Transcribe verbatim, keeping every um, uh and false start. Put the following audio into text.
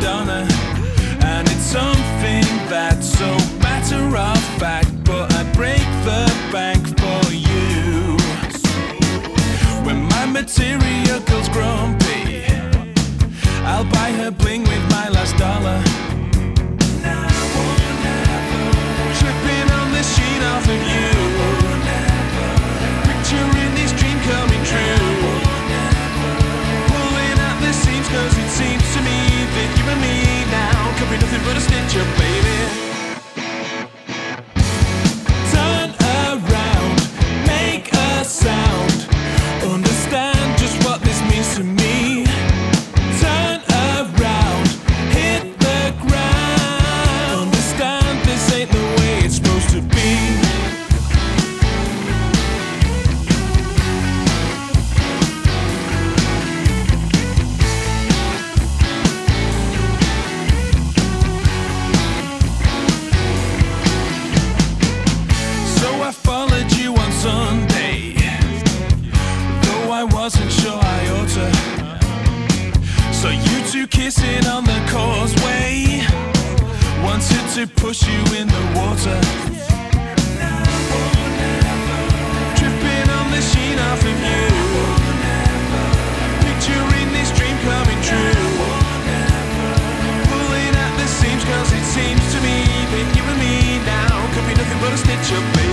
Madonna, and it's something that's so matter of fact, but I break the bank for you. When my material girl's grumpy, I'll buy her bling with my last dollar. Tripping on the sheen off of you, picturing this dream coming true. Pulling at the seams, cause it seems to me that you and me now could be nothing but a stitch up, baby. Turn around, make a sound, understand just what this means to me. Turn around, hit the ground, understand this ain't the way it's supposed to be. So I followed you on Sunday, though I wasn't sure I ought to. So you two kissing on the causeway, wanted to push you in the water. Tripping on the sheen off of you, picturing this dream coming true. Pulling at the seams, cause it seems to me that you and me now could be nothing but a stitch up, baby.